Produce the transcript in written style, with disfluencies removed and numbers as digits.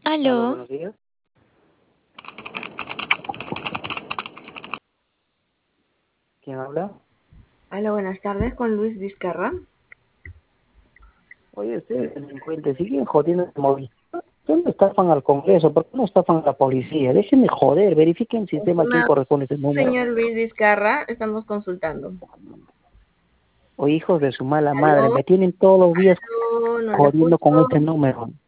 Aló, Aló, buenos días. ¿Quién habla? aló, buenas tardes con Luis Vizcarra. Oye, ustedes delincuentes siguen jodiendo el móvil. ¿Dónde estafan al Congreso? ¿Por qué no estafan a la policía? Déjenme joder, verifiquen el sistema a quién Estimado corresponde ese número. señor Luis Vizcarra, estamos consultando. O hijos de su mala madre, Aló, me tienen todos los días aló, no le jodiendo con escucho. este número.